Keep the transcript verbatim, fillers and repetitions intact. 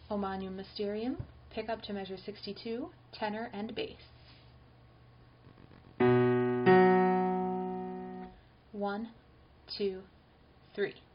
O Magnum Mysterium, pick up to measure sixty-two, tenor and bass. One, two, three.